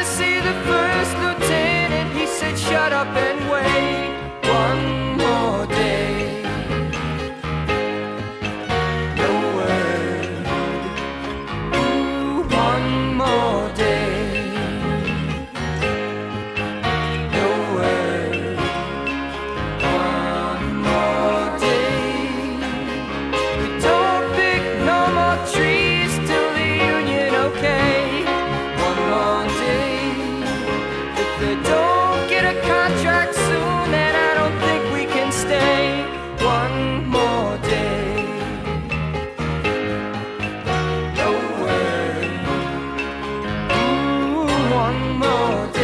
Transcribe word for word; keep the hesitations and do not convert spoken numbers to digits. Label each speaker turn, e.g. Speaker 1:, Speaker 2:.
Speaker 1: see the first lieutenant. He said, shut up and wait one more day. No word. Ooh, one more day. No word. One more day. We don't pick no more trees till the union, okay? One more day. If they don't get a contract soon, then I don't think we can stay. One more day. No word. Ooh, one more day.